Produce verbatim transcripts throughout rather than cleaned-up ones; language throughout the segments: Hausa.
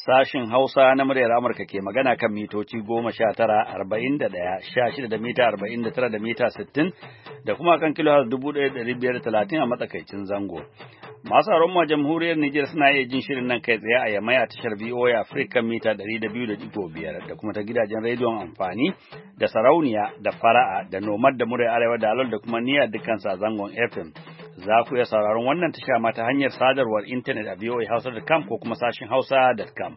Sashin Hausa na muryar Amurka ke magana kan mitoci goma sha tara, arba'in da ɗaya, sha shida da mita arba'in da tara da mita sittin da kuma kan kilo dubu ɗaya da ɗari biyar da talatin a matsakaicin zango. Masu haron ma jamhuriyar Nijar suna iya jin shirin nan kai tsaye a Yamai a tashar V O A Africa mita ɗari da biyu da ɗigo biyar da kuma ta gidajen rediyon amfani da sarauniya da fara'a da nomad da muryar arewa da alol da kuma niyyar dukkan sa zangon F M. Za ku iya sauraron wannan tasha ma ta hanyar sadarwar intanet a voa hausa dot com ko kuma sashin hausa dot com.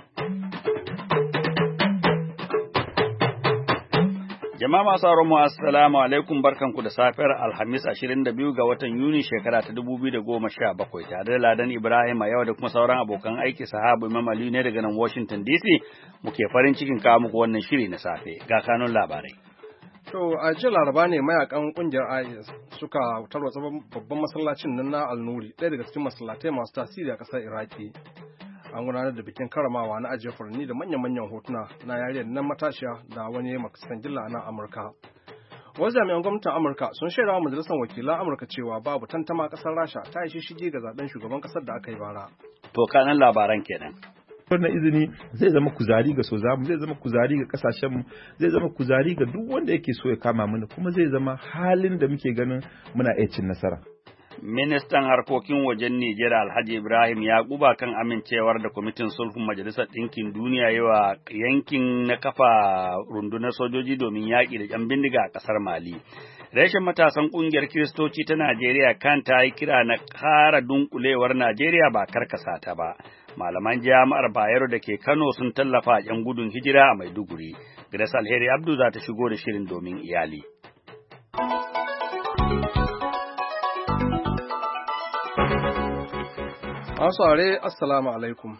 Jama'a masu sauraron mu assalamu alaikum, barkanku da safiyar Alhamis ashirin da biyu ga watan Yuni shekara ta dubu biyu da goma sha bakwai, tare da Ladan Ibrahim a yau da kuma sauran abokan aiki sahabu Imam Aliyu ne daga nan Washington D C muke farin cikin kawo muku wannan shiri na safe ga kanun labarai. To a jiya Laraba ne mayakan kungiyar I S suka tarwatsa babban masallacin nan na Al-Nuri, ɗaya daga cikin masallatai masu tasiri a ƙasar Iraki. An gudanar da bikin karamawa na ajiye furanni da manyan-manyan hotuna na yariyar nan matashiya da wani makasan gilla a nan Amurka. Wasu jami'an gwamnatin Amurka sun shaidawa majalisar wakilan Amurka cewa babu tantama ƙasar Rasha ta yi shishigi ga zaben shugaban ƙasar da aka yi bara. To kanan labaran kenan. wannan izini zai zama kuzari ga sozamu, zai zama kuzari ga kasashenmu, zai zama kuzari ga duk wanda yake so ya kama mana, kuma zai zama halin da muke ganin muna iya cin nasara. Ministan harkokin wajen Nijar Alhaji Ibrahim Yakuba kan amincewar da kwamitin sulhun Majalisar Ɗinkin Duniya yawa yankin na kafa rundunar sojoji domin yaƙi da ƴan bindiga a ƙasar Mali. Reshen matasan ƙungiyar Kiristoci ta Najeriya kan ta yi kira na ƙara dunkulewar Najeriya ba karkasa ta ba. Malaman jami'ar Bayero da ke Kano sun tallafa ƴan gudun hijira a Maiduguri. Grace Alheri Abdu za ta shigo da shirin domin iyali. Asare assalamu alaikum.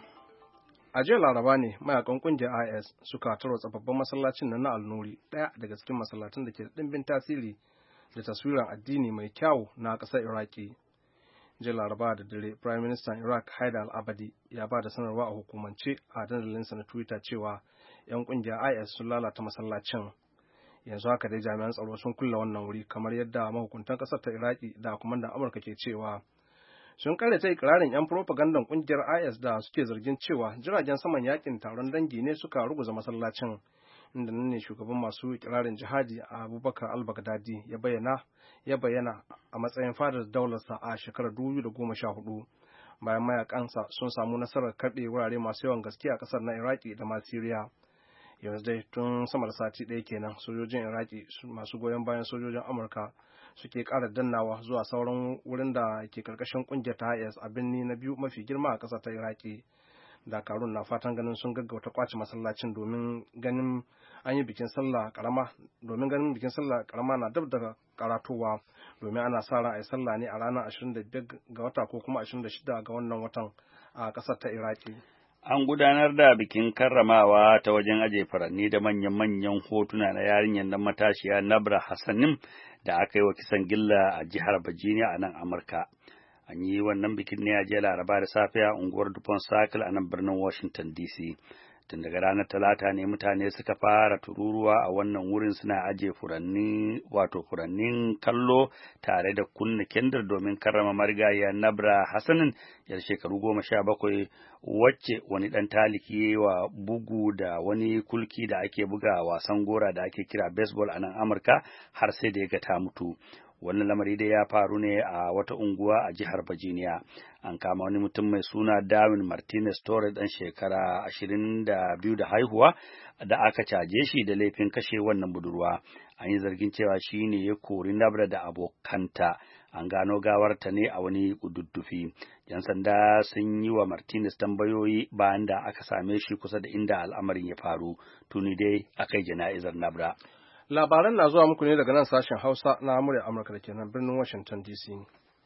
A jiya Laraba ne mayakan kungiyar I S suka tarwatsa babban masallacin nan na Al-Nuri, ɗaya daga cikin masallatan da ke da ɗimbin tasiri da taswiran addini mai kyau na ƙasar Iraki. Jiya Laraba da dare, Prime Minister Iraq Haidar al-Abadi ya ba da sanarwa a hukumance a dandalinsa na Twitter cewa 'yan kungiyar I S sun lalata masallacin. Yanzu haka dai jami'an tsaro sun kulle wannan wuri, kamar yadda mahukuntan ƙasar ta Iraki da kwamandan Amurka ke cewa. Sun karyata ikirarin 'yan propagandan kungiyar I S da suke zargin cewa jiragen saman yakin taron dangi ne suka ruguza masallacin, inda nan ne shugaban masu ikirarin jihadi Abubakar al-Baghdadi ya bayyana ya bayyana a matsayin fadar daularsa a shekarar dubu biyu da goma sha hudu, bayan mayakansa sun samu nasarar karɓe wurare masu yawan gaske a ƙasar na Iraki da ma Siriya. Yanzu dai tun sama da sati ɗaya kenan sojojin Iraki masu goyon bayan sojojin Amurka suke ƙara dannawa zuwa sauran wurin da ke karkashin ƙungiyar ta I S a birni na biyu mafi girma a ƙasar ta Iraki. Dakarun na fatan ganin sun gaggauta kwace masallacin domin ganin an yi bikin sallah karama domin ganin bikin sallah karama na dab da karatowa, domin ana sa ran a yi sallah ne a ranar ashirin da biyar ga wata ko kuma ashirin da shida ga wannan watan a ƙasar ta Iraki. An gudanar da bikin karramawa ta wajen aje furanni da manyan-manyan hotuna na yarinyar nan matashiya Nabra Hassanin da aka yi wa kisan gilla a jihar Virginia a nan Amurka. An yi wannan bikin ne a jiya Laraba da safe a unguwar Dupont Circle a nan birnin Washington D C. Tun daga ranar Talata ne mutane suka fara tururuwa a wannan wurin suna aje furanni wato furannin kallo tare da kunna kendir domin karrama marigayiya Nabra Hassanin, yar shekaru goma sha bakwai, wacce wani ɗan taliki wa bugu da wani kulki da ake buga wasan gora da ake kira baseball a nan Amurka har sai da ya ga ta mutu. Wannan lamari dai ya faru ne a wata unguwa a jihar Virginia. An kama wani mutum mai suna Darwin Martinez Torres ɗan shekara ashirin da biyu da haihuwa da aka caje shi da laifin kashe wannan budurwa. An yi zargin cewa shi ne ya kori Nabra da abokanta. An gano gawarta ne a wani kududdufi. Yan sanda sun yi wa Martinez tambayoyi bayan da aka same shi kusa da inda al'amarin ya faru. Tuni dai aka yi jana'izar Nabra. Labaran na zuwa muku ne daga nan sashen Hausa na murya Amurka da ke nan birnin Washington D C.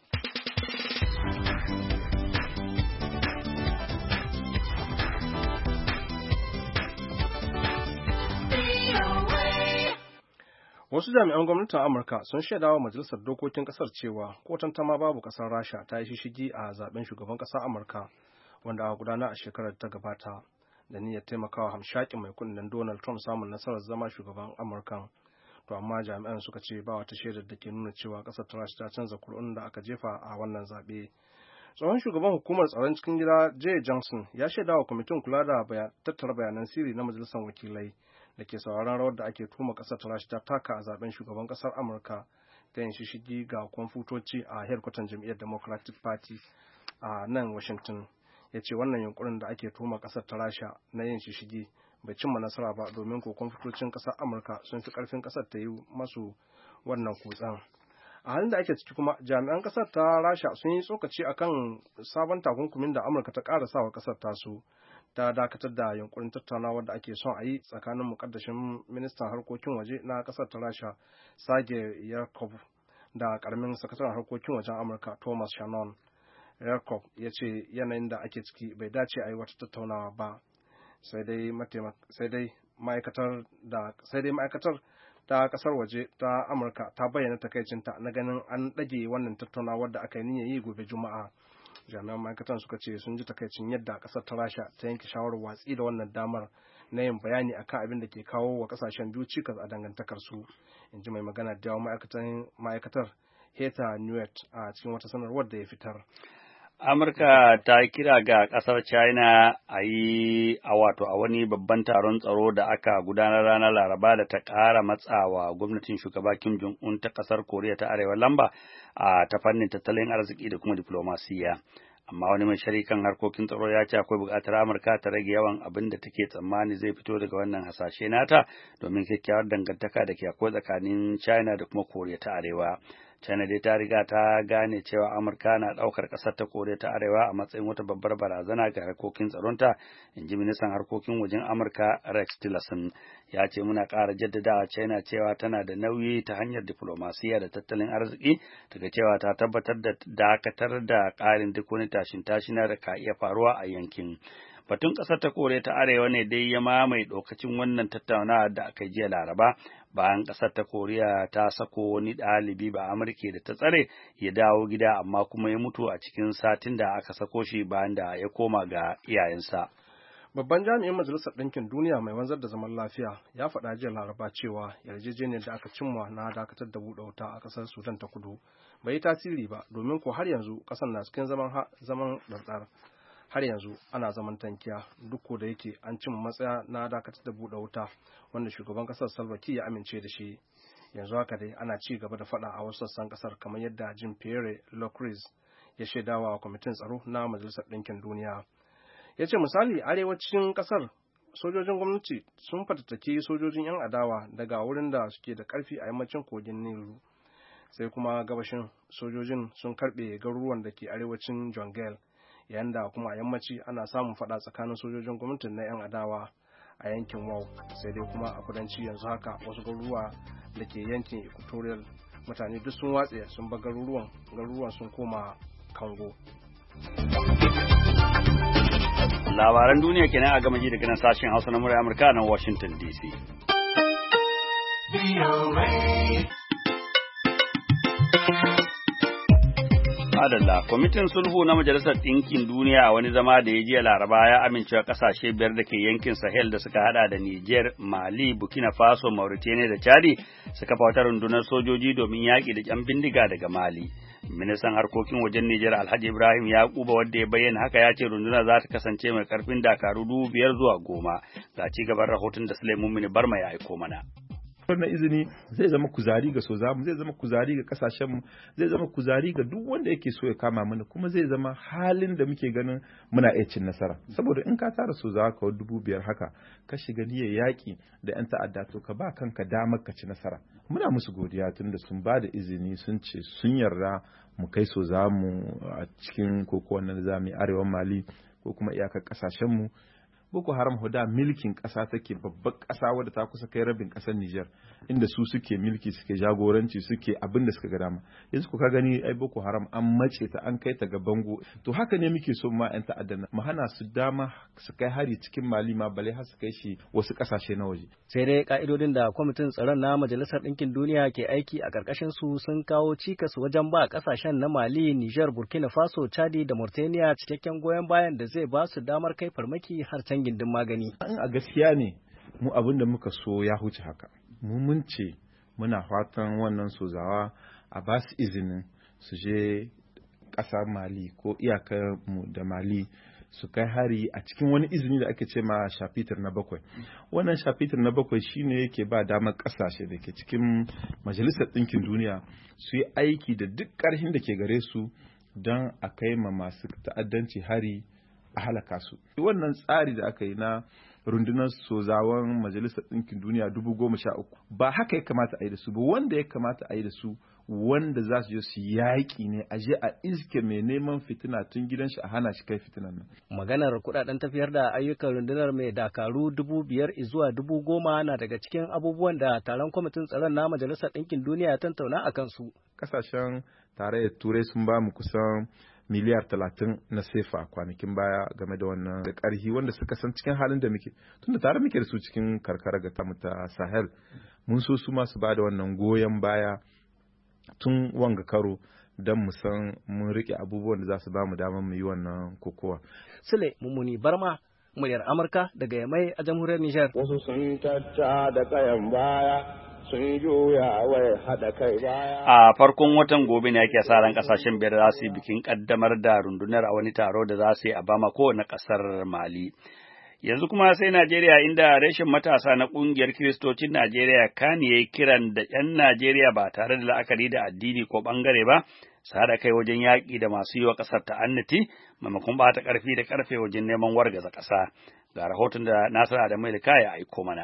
Wasu jami'an gwamnatin Amurka sun shaidawa Majalisar Dokokin Ƙasar cewa ko tantama babu ƙasar Rasha ta yi shishigi a zaben shugaban ƙasar Amurka wanda aka gudana a shekarar ta gabata, da niyyar taimakawa hamshakin mai kudin Donald Trump samun nasarar zama shugaban Amurka. To amma jami'an suka ce ba wata shaidar da ke nuna cewa ƙasar ta Rasha ta canza kuri'un da aka jefa a wannan zaɓe. Tsohon shugaban hukumar tsaron cikin gida Jay Johnson ya shaida wa kwamitin kula da tattara bayanan sirri na majalisar wakilai da ke sauraron rawar da ake tuma ƙasar ta Rasha ta taka a zaben shugaban ƙasar Amurka ta yin shishigi ga kwamfutoci a hedkwatan jam'iyyar Democratic Party a nan Washington. Ya ce wannan yunkurin da ake tuma ƙasar ta Rasha na yin shishigi bai cimma nasara ba domin ko kwamfutocin ƙasar Amurka sun fi ƙarfin ƙasar ta yi masu wannan kutsen. A halin da ake ciki kuma jami'an ƙasar ta Rasha sun yi tsokaci akan sabon takunkumin da Amurka ta ƙara sawa ƙasar tasu ta dakatar da yunkurin tattaunawar da ake son a yi tsakanin mukaddashin ministan harkokin waje na ƙasar ta Rasha Sergei Ryabkov da ƙaramin sakataren harkokin wajen Amurka Thomas Shannon. Ryabkov ya ce yanayin da ake ciki bai dace a yi wata tattaunawa ba sai dai ma'aikatar da sai dai ma'aikatar ta kasar waje ta Amurka ta bayyana takaicinta na ganin an ɗage wannan tattaunawar da aka yi niyyar yi gobe Juma'a. Jami'an ma'aikatan suka ce sun ji takaicin yadda kasar ta Rasha ta yanke shawarar watsi da wannan damar na yin bayani akan abin da ke kawo wa kasashen biyu cikas a dangantakar su. In ji mai magana da yawan ma'aikatar Heather Nauert a cikin wata sanarwar da ya fitar. Amurka ta kira ga ƙasar China a yi a wato a wani babban taron tsaro da aka gudanar ranar Laraba da ta ƙara matsawa gwamnatin shugaba Kim Jong-un ta ƙasar Koriya ta Arewa lamba a ta fannin tattalin arziki da kuma diplomasiya. Amma wani mai sharikan harkokin tsaro ya ce akwai buƙatar Amurka ta rage yawan abin da take tsammani zai fito daga wannan hasashe nata domin kyakkyawar dangantaka da ke akwai tsakanin China da kuma Koriya ta Arewa. China dai ta riga ta gane cewa Amurka na ɗaukar ƙasar ta Koriya ta Arewa a matsayin wata babbar barazana ga harkokin tsaronta, in ji ministan harkokin wajen Amurka Rex Tillerson. Ya ce muna ƙara jaddadawa China cewa tana da nauyi ta hanyar diflomasiya da tattalin arziki, daga cewa ta tabbatar da dakatar da ƙarin duk wani tashin tashina da ka iya faruwa a yankin. Batun ƙasar ta Koriya ta Arewa ne dai ya mamaye ɗaukacin wannan tattaunawa da aka jiya Laraba, bayan ƙasar ta Koriya ta sako wani ɗalibi ba Amurke da ta tsare ya dawo gida amma kuma ya mutu a cikin satin da aka sako shi bayan da ya koma ga iyayensa. Babban jami'in Majalisar Ɗinkin Duniya mai wanzar da zaman lafiya ya faɗa jiya Laraba cewa yarjejeniyar da aka cimma na dakatar da buɗe wuta a ƙasar Sudan ta Kudu bai yi tasiri ba domin ko har yanzu ƙasar na cikin zaman zaman ɗarɗar. Har yanzu ana zaman tankiya duk da yake an cimma matsaya na dakatar da buɗe wuta wanda shugaban ƙasar Salva Kiir ya amince da shi. Yanzu haka dai ana ci gaba da faɗa a wasu sassan ƙasar kamar yadda Jean Pierre Lacroix ya shaidawa kwamitin tsaro na Majalisar Ɗinkin Duniya. Ya ce misali arewacin ƙasar sojojin gwamnati sun fatattaki sojojin 'yan adawa daga wurin da suke da ƙarfi a yammacin kogin Nilu. Sai kuma gabashin sojojin sun karɓe garuruwan da ke arewacin Jonglei. Yayin da kuma a yammaci ana samun fada tsakanin sojojin gwamnatin na 'yan adawa a yankin Wau, sai dai kuma a kudanci yanzu haka wasu garuruwa da ke yankin Equatorial mutane duk sun watse sun bar garuruwan garuruwan sun koma Kango. Labaran duniya kenan a gama ji daga nan sashen Hausa na murya Amurka na Washington D C. Adalla, kwamitin sulhu na Majalisar Ɗinkin Duniya a wani zama da ya jiya Laraba ya amincewa ƙasashe biyar da ke yankin Sahel da suka hada da Niger, Mali, Burkina Faso, Mauritania da Chadi su kafa wata rundunar sojoji domin yaƙi da ƴan bindiga daga Mali. Ministan harkokin wajen Niger Alhaji Ibrahim Yakuba wanda ya bayyana haka ya ce rundunar za ta kasance mai karfin dakaru dubu biyar zuwa goma. Ga ci gaban rahoton da Sulaimun Mini Barma ya aiko mana. wannan izini zai zama kuzari ga sozamu, zai zama kuzari ga kasashenmu, zai zama kuzari ga duk wanda yake so ya kama mana, kuma zai zama halin da muke ganin muna iya cin nasara. Saboda in ka tara sozawa ka dubu biyar haka ka shiga niyyar yaƙi da 'yan ta'adda to ka ba kanka damar ka ci nasara. Muna musu godiya tun da sun ba da izini sun ce sun yarda mu kai sozamu a cikin koko wannan zamu arewan Mali ko kuma iyakar kasashenmu. Boko Haram huda milkin ƙasa take, babbar ƙasa wadda ta kusa kai rabin ƙasar Nijar, inda su suke milki suke jagoranci suke abin da suka ga dama. Yanzu ku ka gani ai Boko Haram an mace ta an kai ta ga bango. To haka ne muke so ma 'yan ta'adda mu hana su dama su kai hari cikin Mali ma bale har su kai shi wasu ƙasashe na waje. Sai dai ka'idodin da kwamitin tsaron na Majalisar Ɗinkin Duniya ke aiki a ƙarƙashin su sun kawo cikas wajen ba ƙasashen na Mali, Nijar, Burkina Faso, Chadi da Mauritania cikakken goyon bayan da zai ba su damar kai farmaki har can gindin magani. In a gaskiya ne mu abin da muka so ya huce haka. Mu mun ce muna fatan wannan sozawa a ba su izinin su je ƙasar Mali ko iyakar mu da Mali su kai hari a cikin wani izini da ake ce ma shafitar na bakwai. Wannan shafitar na bakwai shine yake ba damar ƙasashe da ke cikin Majalisar Ɗinkin Duniya su yi aiki da duk ƙarfin da ke gare su don a kai ma masu ta'addanci hari a halaka su. Wannan tsari da aka yi na rundunar sozawan Majalisar Ɗinkin Duniya dubu goma sha uku ba haka ya kamata a yi da su ba. Wanda ya kamata a yi da su wanda za su je su yaƙi ne a je a iske mai neman fitina tun gidan shi a hana shi kai fitinan nan. Maganar kudaden tafiyar da ayyukan rundunar mai dakaru dubu biyar zuwa dubu goma na daga cikin abubuwan da taron kwamitin tsaron na Majalisar Ɗinkin Duniya ya tattauna a kansu. Kasashen tarayyar Turai sun ba mu kusan miliyar talatin na sefa kwanakin baya game da wannan da ƙarhi wanda suka san cikin halin da muke tunda tare muke da su cikin karkara ga tamu ta Sahel. Mun so su masu ba da wannan goyon baya tun wanga karo don mu san mun rike abubuwan da za su ba mu damar mu yi wannan kokowa. Sule Mummuni Barma, muryar Amurka daga Yamai a jamhuriyar Nijar. Wasu sun tatta da kayan baya sun juya wai haɗa kai baya. A farkon watan gobe ne ake sa ran kasashen biyar za su yi bikin kaddamar da rundunar a wani taro da za su yi a Bamako na kasar Mali. Yanzu kuma sai Najeriya inda reshen matasa na ƙungiyar Kiristocin Najeriya kan yayi kiran da ‘yan Najeriya ba tare da la'akari da addini ko ɓangare ba, su haɗa kai wajen yaƙi da masu yi wa ƙasar ta'annati, maimakon ɓata ƙarfi da ƙarfe wajen neman wargaza ƙasa. Ga rahoton da Nasiru Adamu Ilka ya aiko mana.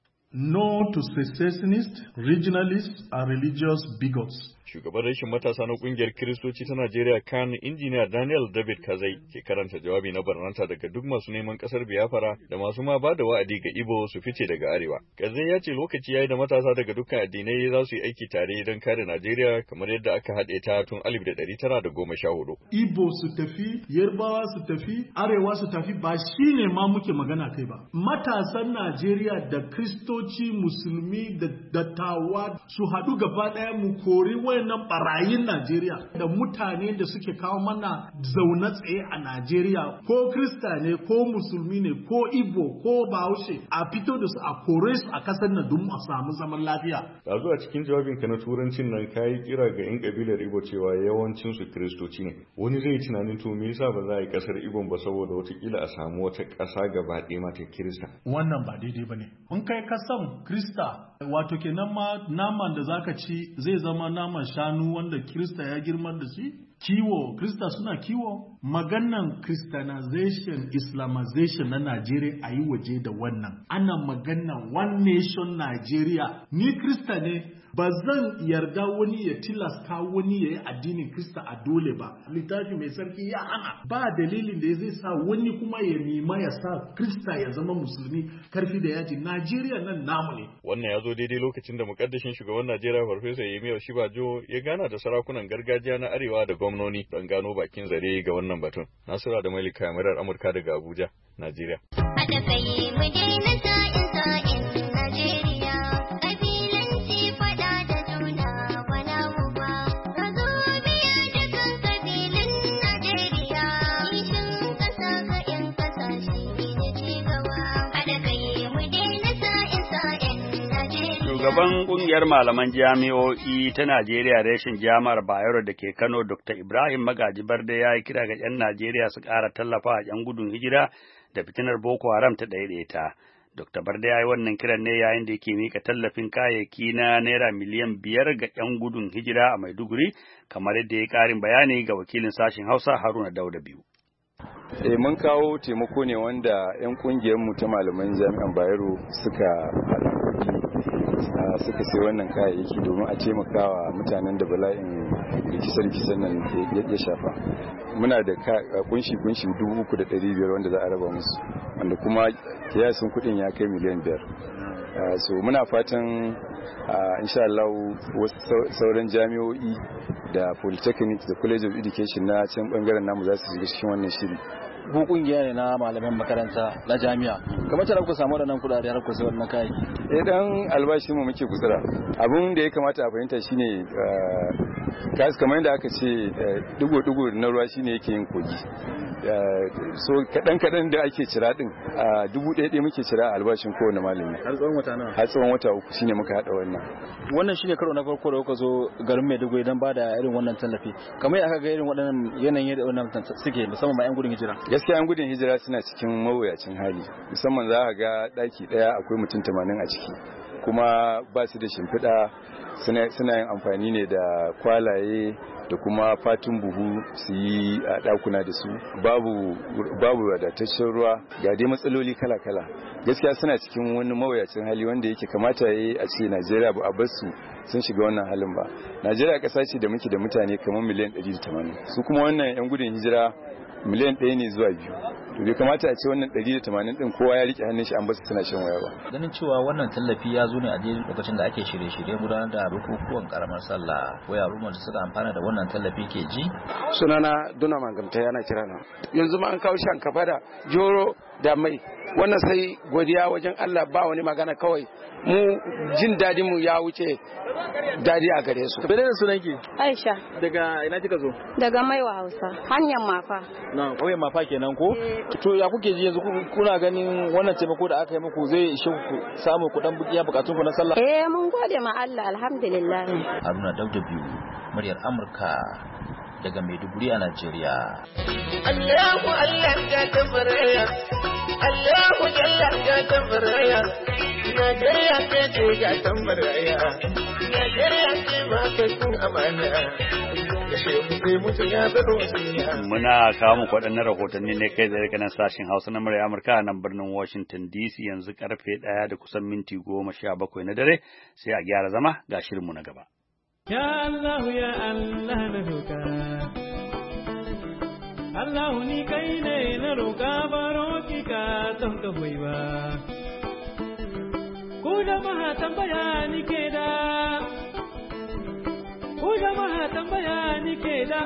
No to secessionists, regionalists, and religious bigots. Shugaban rashin matasa na kungiyar Kiristoci ta Najeriya kan injiniya Daniel David Kazai ke karanta jawabi na barnanta daga duk masu neman kasar Biafra da masu ma ba da wa'adi ga Ibo su fice daga arewa. Kazai ya ce lokaci yayi da matasa daga dukkan addinai za su yi aiki tare don kare Najeriya kamar yadda aka haɗe ta tun alif da ɗari tara da goma sha hudu. Ibo su tafi, Yarbawa su tafi, Arewa su tafi ba shine ma muke magana kai ba. Matasan Najeriya da Kristoci, Musulmi da dattawa su haɗu gaba ɗaya mu kori wayannan barayin Najeriya da mutane da suke kawo mana zaune tsaye a Najeriya ko Krista ne ko Musulmi ne ko Igbo ko Bahaushe a fito da su a kore su a kasar nan don a samu zaman lafiya. Da zuwa cikin jawabin ka na turancin nan kayi kira ga yan kabilar Igbo cewa yawancin su Kiristoci ne. Wani zai tunanin to me yasa ba za a yi kasar Igbo ba saboda watakila a samu wata ƙasa gaba ɗaya mata Kirista. Wannan ba daidai bane. In kai kasan Krista wato kenan ma naman da zaka ci zai zama naman shanu wanda Kirista ya girma da shi? Kiwo, Krista suna kiwo? Maganan Christianization, Islamization na Najeriya a yi waje da wannan. Ana maganan One Nation Nigeria. Ni Krista ne, ba zan yarda wani ya tilasta wani ya yi addinin Krista a dole ba. Littafi mai sarki ya hana. Ba dalilin da zai sa wani kuma ya nima ya sa Krista ya zama musulmi karfi da yaji. Najeriya nan namu ne. Wannan ya zo daidai lokacin da mukaddashin shugaban Najeriya Farfesa Yemi Oshibajo ya gana da sarakunan gargajiya na Arewa da gwamnoni don gano bakin zare ga wannan batun. Nasura da Malika Yamirar Amurka daga Abuja, Najeriya. Haɗa kai mu daina sa'in sa'in Najeriya. Kabilanci faɗa da juna bana mu ba. Ka zo biya dukan kabilun Najeriya. Kishin ƙasa ga 'yan ƙasashe ne ci gaba. Haɗa kai mu daina sa'in sa'in Najeriya. Shugaban ƙungiyar malaman jami'o'i ta Najeriya reshen jami'ar Bayero da ke Kano Dokta Ibrahim Magaji Barde ya yi kira ga 'yan Najeriya su ƙara tallafa a 'yan gudun hijira da fitinar Boko Haram ta ɗaiɗaita. Dokta Barde ya yi wannan kiran ne yayin da yake mika tallafin kayayyaki na naira miliyan biyar ga 'yan gudun hijira a Maiduguri, kamar yadda ya yi ƙarin bayani ga wakilin sashen Hausa Haruna Dauda biyu. Eh mun kawo taimako ne wanda 'yan kungiyar mu ta malaman jami'an Bayero suka haɗa suka sai wannan kayayyaki domin a taimakawa mutanen da bala'in rikice-rikicen nan ya shafa. Muna da kunshi-kunshi dubu uku da ɗari biyar wanda za a raba musu, wanda kuma kiyasin kuɗin ya kai miliyan biyar. So muna fatan insha Allah wasu sauran jami'o'i da polytechnics da college of education na can bangaren namu za su shiga cikin wannan shiri ko kungiya ne na malaman makaranta na jami'a kamar tare ku samu waɗannan kuɗaɗe har ku sai wannan kayayyaki. Eh dan albashi mu muke gutsura. Abun da ya kamata a fahimta shine gas kamar yadda aka ce digo digo na ruwa shine yake yin kogi. So kadan kadan da ake cira din a dubu ɗaya ɗaya muke cira albashin kowane malami. Har tsawon wata nawa? Har tsawon wata uku shine muka hada wannan. Wannan shine karo na farko da kuka zo garin Maiduguri dan bada irin wannan tallafi. Kamar aka ga irin waɗannan yanayin da wannan suke musamman ma 'yan gudun hijira. Gaskiya 'yan gudun hijira suna cikin mawuyacin hali. Musamman za ka ga daki daya akwai mutum tamanin a ciki. Kuma ba su da shimfiɗa suna yin amfani ne da kwalaye da kuma fatun buhu su yi a ɗakuna da su babu babu wadataccen ruwa ga dai matsaloli kala-kala gaskiya suna cikin wani mawuyacin hali wanda yake kamata yayi a ce Najeriya ba a bar su sun shiga wannan halin ba. Najeriya ƙasa ce da muke da mutane kamar miliyan ɗari da tamanin su kuma wannan 'yan gudun hijira miliyan ɗaya ne zuwa biyu. To bai kamata a ce wannan ɗari da tamanin ɗin kowa ya rike hannun shi an basu suna shan waya ba. Ganin cewa wannan tallafi ya zo ne a daidai lokacin da ake shirye-shirye gudanar da bukukuwan karamar sallah ko al'ummar da suka amfana da wannan tallafi ke ji. Sunana Duna Mangamta yana kira na. Yanzu ma an kawo shankafa da joro da mai. Wannan sai godiya wajen Allah ba wani magana kawai. Mu jin dadin mu ya wuce dadi a gare su. Bene da sunanki? Aisha. Daga ina kika zo? Daga Maiwa Hausa. Hanyar Mafa. Na, kauyen Mafa kenan ko? To ya kuke ji yanzu kuna ganin wannan taimako da aka yi muku zai ishe ku samu kuɗin bukiya bukatun ku na sallah? Eh mun gode ma Allah alhamdulillah. Haruna Dauda biyu muryar Amurka daga Maiduguri a Najeriya. Allahu Allah ya tabaraya. Allahu Allah ya tabaraya. Najeriya ce ce ga tabaraya. Najeriya ce ba kai kun amana. Muna kawo muku waɗannan rahotanni ne kai tsaye daga nan sashen Hausa na murya Amurka a nan birnin Washington D C yanzu karfe ɗaya da kusan minti goma sha bakwai na dare sai a gyara zama ga shirinmu na gaba. Ya Allah ya Allah na roƙa Allah ni kai ne na roƙa baro ki ka don ka hoyi ba ku jama'a tambaya ni ke da ku jama'a tambaya ni ke da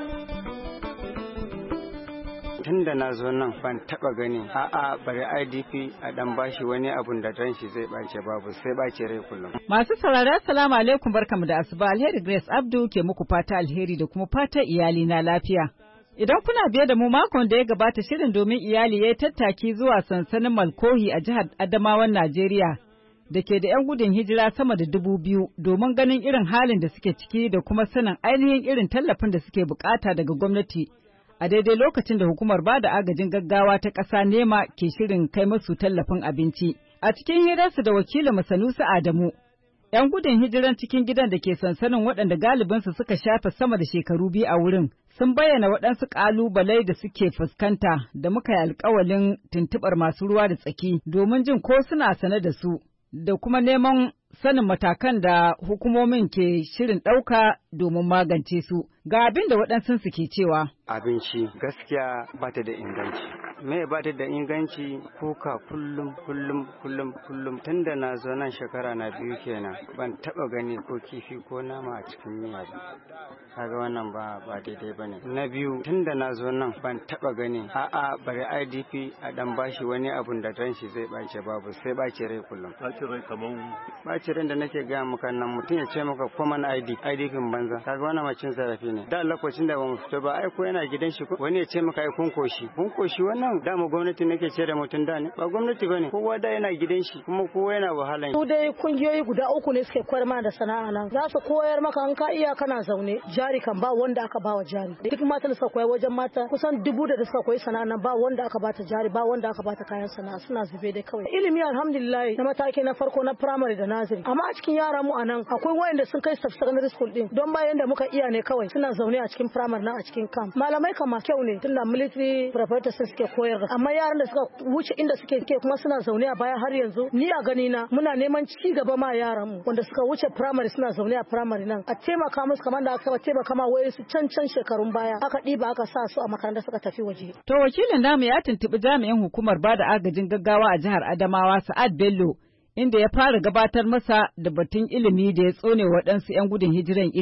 tun da na zo nan ban taba gani a'a bari I D P a dan bashi wani abun da ran shi zai bace babu sai bace rai kullum. Masu saurara assalamu alaikum barkamu da asuba alheri Grace Abdu ke muku fata alheri da kuma fata iyali na lafiya. Idan kuna biye da mu makon da ya gabata shirin domin iyali ya tattaki zuwa sansanin Malkohi a jihar Adamawan Najeriya da ke da 'yan gudun hijira sama da dubu biyu domin ganin irin halin da suke ciki da kuma sanin ainihin irin tallafin da suke bukata daga gwamnati. A daidai lokacin da hukumar ba da agajin gaggawa ta ƙasa nema ke shirin kai masu tallafin abinci. A cikin hirarsu da wakilin Masanusi Adamu, ‘yan gudun hijiran cikin gidan da ke sansanin waɗanda galibinsu suka shafe sama da shekaru biyu a wurin, sun bayyana waɗansu ƙalubalai da suke fuskanta da muka yi alƙawalin tuntuɓar masu ruwa da tsaki domin jin ko suna sane da su, da kuma neman sanin matakan da hukumomin ke shirin ɗauka domin magance su. Ga abin da waɗansu ke cewa. Abinci gaskiya ba ta da inganci. Me ba ta da inganci kuka kullum kullum kullum kullum tun da na zo nan shekara na biyu kenan ban taɓa gani ko kifi ko nama a cikin miya ba. Kaga wannan ba ba daidai bane. Na biyu tun da na zo nan ban taɓa gani a'a bari I D P a dan bashi wani abun da ran shi zai bace babu sai bace rai kullum. Bace rai kaman bace rai da nake ga maka nan mutum ya ce maka common I D I D kin banza. Kaga wannan macin zarafi ne. Da lokacin da bamu fito ba ai ko yana gidan shi wani ya ce maka ai kun koshi. Kun koshi wannan dama gwamnati nake ce da mutum da ne ba gwamnati bane. Kowa da yana gidan shi kuma kowa yana wahala. Su dai kungiyoyi guda uku ne suke koyar mana da sana'a nan. Za su koyar maka an ka iya kana zaune jari kan ba wanda aka ba wa jari. Duk mata da suka koyi wajen mata kusan dubu da suka koyi sana'a nan ba wanda aka bata jari ba wanda aka bata kayan sana'a suna zube dai kawai. Ilimi alhamdulillah na mataki na farko na primary da nursery. Amma a cikin yara mu anan akwai wayanda sun kai secondary school din don bayan da muka iya ne kawai suna zaune a cikin primary na a cikin camp. Malamai kan ma kyau ne tunda military preparators suke koyar amma yaran da suka wuce inda suke ke kuma suna zaune a baya har yanzu ni a gani na muna neman ci gaba ma yaran mu wanda suka wuce primary suna zaune a primary nan a taimaka musu kamar da aka taimaka ma waye su can can shekarun baya aka ɗiba aka sa su a makaranta suka tafi waje. To wakilin namu ya tuntuɓi jami'in hukumar bada agajin gaggawa a jihar Adamawa Sa'ad Bello inda ya fara gabatar masa da batun ilimi da ya tsone waɗansu 'yan gudun hijiran ido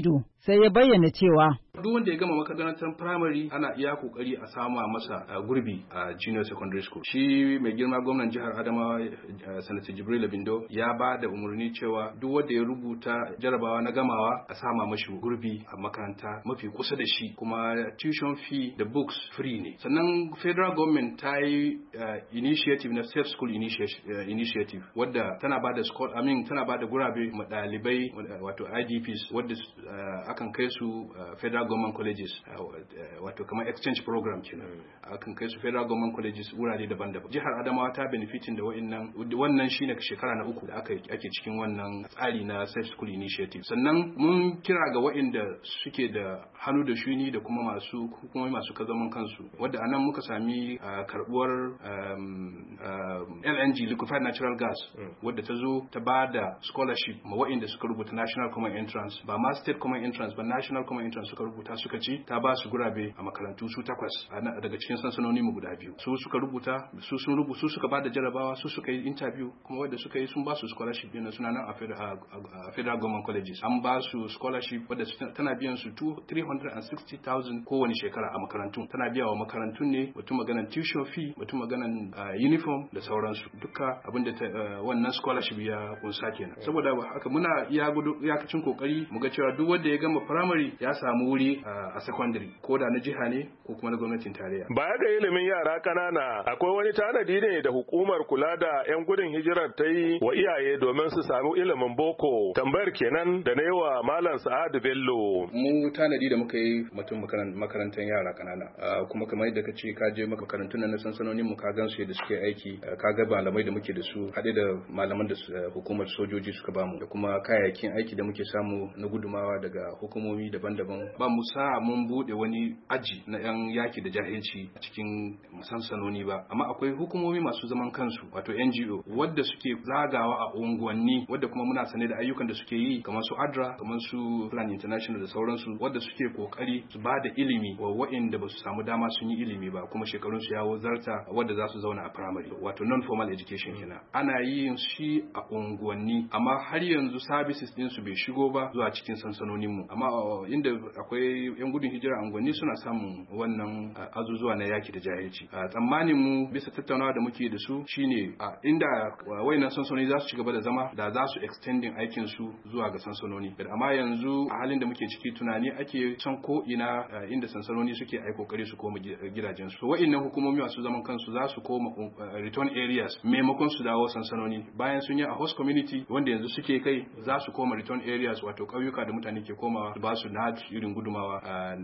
sai ya bayyana cewa duk wanda ya gama makarantar primary ana iya kokari a sama masa gurbi a junior secondary school. Shi mai girma gwamnan jihar Adamawa Sanata Jibril Bindo ya ba da umarni cewa duk wanda ya rubuta jarabawa na gamawa a sama mashi gurbi a makaranta mafi kusa da shi, kuma tuition fee da books free ne. Sannan federal government ta yi initiative na safe school initiative wadda tana ba da school I mean tana ba da gurabe ma dalibai wato I D Ps wadda akan kai su federal government colleges wato kamar exchange program kenan akan kai su federal government colleges wurare daban-daban. Jihar Adamawa ta benefitin da wa'annan wannan shine shekara na uku da aka ake cikin wannan tsari na safe school initiative. Sannan mun kira ga wa'anda suke da hannu da shuni da kuma masu hukumomi masu kazaman kansu wadda anan muka sami karbuwar L N G liquefied natural gas wadda ta zo ta ba da scholarship ma wa'anda suka rubuta national common entrance ba ma state common entrance ba national common entrance suka rubuta suka ci ta ba su gurabe a makarantu su takwas daga cikin sansanoni mu guda biyu. Su suka rubuta su sun rubuta su suka ba da jarabawa su suka yi interview kuma wanda suka yi sun ba su scholarship yana suna nan a federal government colleges an ba su scholarship wadda tana biyan su three hundred sixty thousand kowane shekara a makarantun. Tana biya wa makarantun ne mutum maganan tuition fee mutum maganan uniform da sauransu duka abinda wannan scholarship ya kunsa kenan. Saboda haka muna iya gudu iyakacin kokari mu ga cewa duk wanda ya gama primary ya samu wuri a secondary ko da na jiha ne ko kuma na gwamnatin tarayya. Baya ga ilimin yara kanana akwai wani tanadi ne da hukumar kula da 'yan gudun hijirar ta yi wa iyaye domin su samu ilimin boko. Tambayar kenan da na yi wa Malam Sa'adu Bello. Mu tanadi da muka yi mutum makarantar yara kanana kuma kamar yadda ka ce ka je makarantun na sansanonin mu ka gan su yadda suke aiki ka ga malamai da muke da su haɗe da malaman da hukumar sojoji suka bamu da kuma kayayyakin aiki da muke samu na gudumawa daga hukumomi daban-daban. Ba mu sa mun bude wani aji na yan yaki da jahilci a cikin sansanoni ba, amma akwai hukumomi masu zaman kansu wato N G O wadda suke zagawa a unguwanni wadda kuma muna sane da ayyukan da suke yi kamar su A D R A kamar su Plan International da sauransu wadda suke kokari su ba da ilimi wa waɗanda ba su samu dama sun yi ilimi ba kuma shekarun su ya zarta wadda za su zauna a primary wato non formal education kenan. Ana yin shi a unguwanni amma har yanzu services din su bai shigo ba zuwa cikin sansanonin mu, amma inda akwai yan gudun hijira a unguwanni suna samun wannan azuzuwa na yaki da jahilci. Tsammanin mu bisa tattaunawa da muke da su shine inda wayannan sansanoni za su ci gaba da zama da za su extending aikin su zuwa ga sansanoni, amma yanzu a halin da muke ciki tunani ake can ko ina inda sansanoni suke ai kokari su koma gidajen su. Wayannan hukumomi masu zaman kansu za su koma return areas maimakon su dawo sansanoni bayan sun yi a host community wanda yanzu suke kai za su koma return areas wato ƙauyuka da mutane ke komawa ba su na irin gudumawa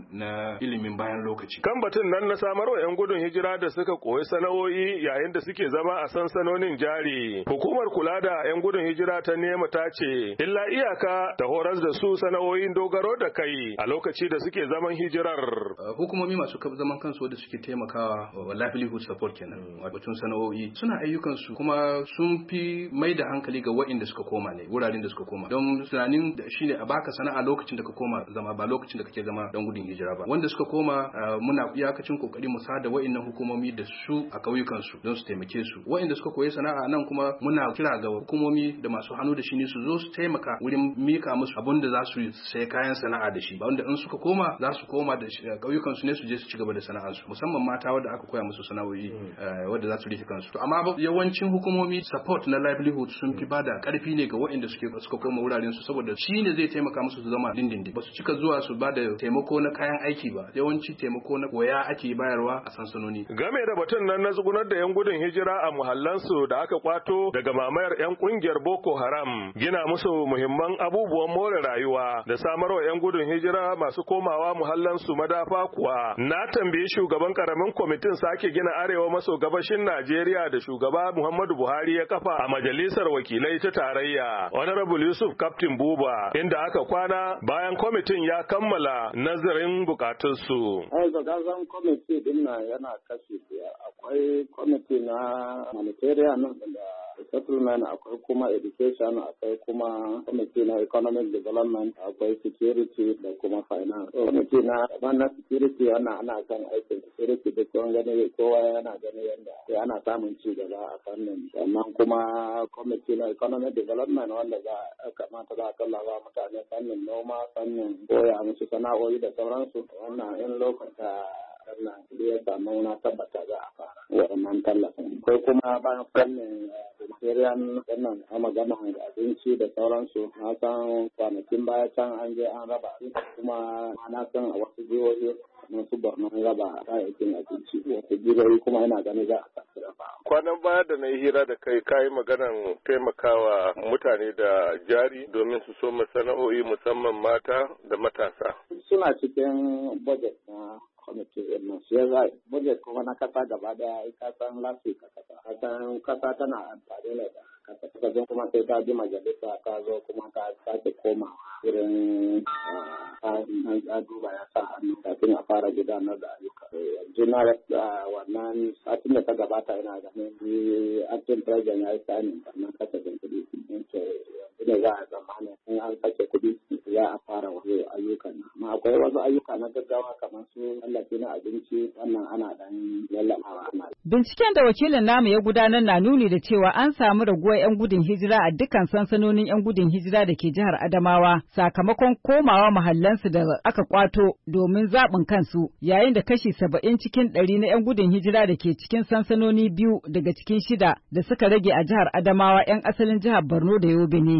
na ilimin bayan lokaci. Kan batun nan na samarwa 'yan gudun hijira da suka koyi sana'o'i yayin da suke zama a sansanonin jari. Hukumar kula da 'yan gudun hijira ta nema ta ce, illa iyaka ta horas da su sana'o'in dogaro da kai a lokaci da suke zaman hijirar. Hukumomi masu zaman kansu da suke taimakawa wa livelihood support kenan, wato sana'o'i suna ayyukan su kuma sun fi mai da hankali ga waɗanda suka koma ne, wuraren da suka koma. Don tunanin shine a baka sana'a lokacin da ka koma zama ba lokacin da kake zama dan gudun hijira ba. Wanda suka koma muna iyakacin kokari mu sada waɗannan hukumomi da su a kauyukan su don su taimake su. Waɗanda suka koyi sana'a nan kuma muna kira ga hukumomi da masu hannu da shi ne su zo su taimaka wurin mika musu abun da za su sai kayan sana'a da shi. Ba wanda in suka koma za su koma da kauyukan su ne su je su ci gaba da sana'ar su, musamman mata wanda aka koya musu sana'o'i wanda za su rike kansu. To amma yawancin hukumomi support na livelihood sun fi bada karfi ne ga waɗanda suke suka koma wuraren su saboda shi ne zai taimaka musu su zama dindindin. Ba su cika zuwa su bada taimako na kayan aiki ba, yawanci taimako na koya ake bayarwa a sansanoni. Game da batun nan na tsugunar da 'yan gudun hijira a muhallansu da aka kwato daga mamayar 'yan kungiyar Boko Haram, gina musu muhimman abubuwan more rayuwa da samarwa 'yan gudun hijira masu komawa muhallansu madafa kuwa, na tambayi shugaban karamin kwamitin sake gina arewa maso gabashin Najeriya da shugaba Muhammadu Buhari ya kafa a majalisar wakilai ta tarayya, Honorable Yusuf Captain Buba, inda aka kwana bayan kwamitin ya kammala nazarin bukatunsu. Ai ga gazan kwamiti din nan yana kashi biya. Akwai kwamiti na humanitarian da settlement, akwai kuma education, akwai kuma committee na economic development, akwai security da kuma finance. Committee na wannan security wannan ana kan aikin security duk wani gani kowa yana gani yadda ana samun ci gaba a fannin. Sannan kuma committee na economic development wanda za a kamata za a kallaba mutane fannin noma, fannin koya musu sana'o'i da sauransu. Wannan in lokacin wannan ya samu na tabbata za a fara wannan tallafin. Akwai kuma bayan fannin humanitarian wannan a magana abinci da sauransu. Na san kwanakin baya can an je an raba kuma na san a wasu jihohi masu Borno raba kayayyakin abinci. Wasu jihohi kuma yana ganin za a tafi raba. Kwanan baya da na yi hira da kai kayi maganan taimakawa mutane da jari domin su so sana'o'i musamman mata da matasa. Suna cikin budget na kwamitin nan shi ya budget kuma na kasa gaba daya kasan lafi ka kasa kasan kasa tana amfani da kasa kasan kuma sai ta ji majalisa ka zo kuma ka sake koma irin an duba ya sa hannu kafin a fara gudanar da ayyuka yanzu na wannan satin da ta gabata yana ganin acting president ya yi sani wannan kasafin kuɗi yanzu ne za a zamana in an sake kuɗi za a fara wasu ayyukan amma akwai wasu ayyuka na gaggawa kamar su tallafi na abinci wannan ana dan lallabawa ana. Binciken da wakilin namu ya gudanar na nuni da cewa an samu raguwar 'yan gudun hijira a dukkan sansanonin 'yan gudun hijira da ke jihar Adamawa sakamakon komawa mahallansu da aka kwato domin zaɓin kansu yayin da kashi saba'in cikin ɗari na 'yan gudun hijira da ke cikin sansanoni biyu daga cikin shida da suka rage a jihar Adamawa 'yan asalin jihar Borno da Yobe ne.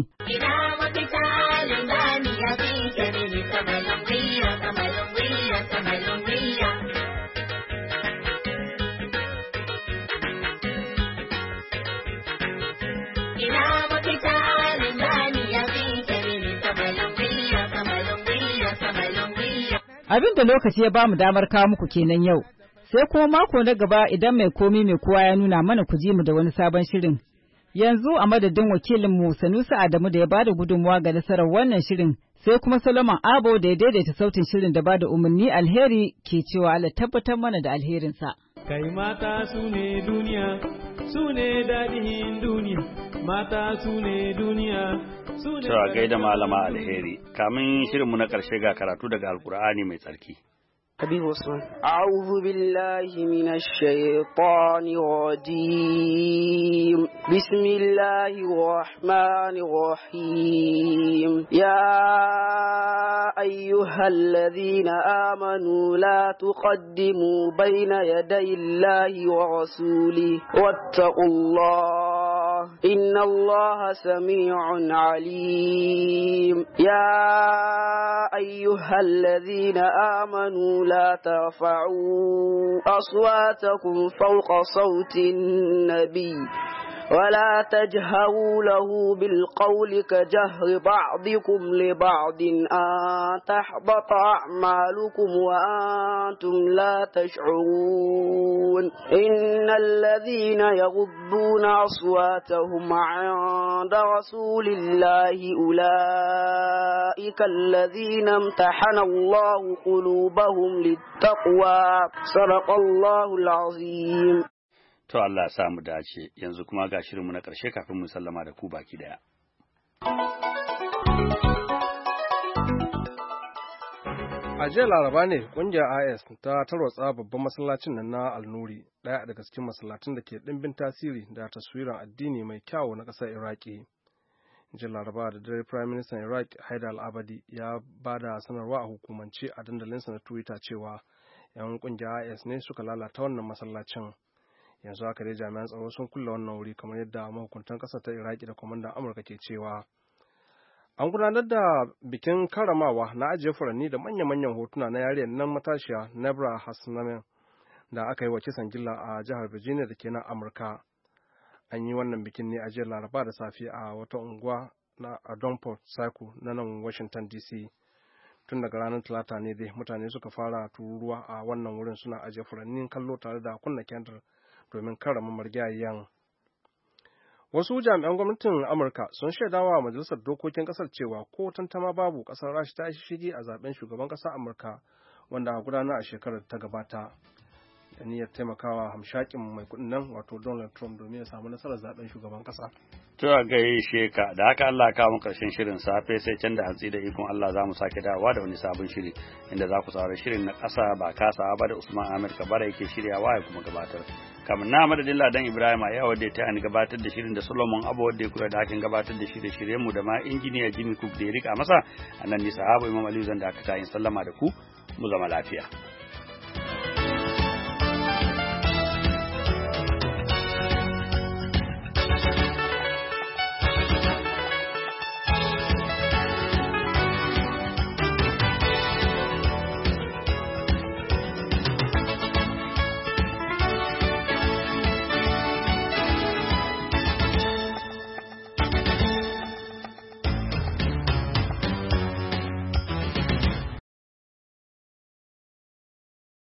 Abin da lokaci ya bamu damar kawo muku kenan yau, sai kuma mako na gaba idan mai komi mai kowa ya nuna mana ku ji mu da wani sabon shirin. Yanzu a madadin wakilinmu Sanusi Adamu da ya bada gudunmawa ga nasarar wannan shirin, sai kuma Solomon Abo da ya daidaita sautin shirin da bada umarni alheri ke cewa Allah tabbatar mana da alherinsa. Kai mata su ne duniya, su ne daɗin duniya, mata su ne duniya. Cewa gaida malama alheri, kamin shirinmu na ƙarshe ga karatu daga Alƙur'ani mai tsarki. حبيب عثمان أعوذ بالله من الشيطان الرجيم بسم الله الرحمن الرحيم يا أيها الذين آمنوا لا تقدموا بين يدي الله ورسوله واتقوا الله إن الله سميع عليم يا أيها الذين آمنوا لا ترفعوا أصواتكم فوق صوت النبي ولا تجهروا له بالقول كجهر بعضكم لبعض أن تحبط أعمالكم وأنتم لا تشعرون إن الذين يغضون أصواتهم عند رسول الله أولئك الذين امتحن الله قلوبهم للتقوى صدق الله العظيم. To Allah ya sa mu dace, yanzu kuma ga shirinmu na ƙarshe kafin mu sallama da ku baki daya. A jiya Laraba ne ƙungiyar I S ta tarwatsa babban masallacin nan na Al-Nuri, ɗaya daga cikin masallacin da ke ɗimbin tasiri da taswiran addini mai kyawu na ƙasar Iraki. Jiya Laraba da dare Prime Minister Iraq Haidar Al-Abadi ya ba da sanarwa a hukumance a dandalinsa na Twitter cewa 'yan ƙungiyar I S ne suka lalata wannan masallacin. Yanzu haka dai jami'an tsaro sun kulle wannan wuri kamar yadda mahukuntan ƙasar ta Iraki da kwamandan Amurka ke cewa. An gudanar da bikin karamawa na ajiye furanni da manya-manyan hotuna na yariyar nan matashiya Nebra Hasnamen da aka yi wa kisan gilla a jihar Virginia da ke nan Amurka. An yi wannan bikin ne a jiya Laraba da safe a wata unguwa na Adonport Circle na nan Washington D C. Tun daga ranar Talata ne dai mutane suka fara tururuwa a wannan wurin suna ajiye furannin kallo tare da kunna kendir domin karrama marigayyan. Wasu jami'an gwamnatin Amurka sun shaidawa majalisar dokokin kasar cewa ko tantama babu kasar Rasha ta shige a zaben shugaban kasar Amurka wanda a gudana a shekarar ta gabata. da niyyar taimakawa hamshakin mai kuɗin nan wato Donald Trump domin ya samu nasarar zaben shugaban ƙasa. To a gaishe ka da haka Allah ka mu karshen shirin safe sai can da hantsi da ikon Allah za mu sake dawowa da wani sabon shiri inda za ku saurari shirin na ƙasa ba kasawa ba da Usman Ahmed Kabara yake shiryawa ya kuma gabatar. Kamar na madadin Ladan Ibrahim a yawa da ta ani gabatar da shirin da Solomon Abu wanda ya kula da hakin gabatar da shirye-shiryen mu da ma injiniya Jimmy Cook da ya rika masa a nan ne sahabo Imam Aliyu zan da aka ta yin sallama da ku mu zama lafiya.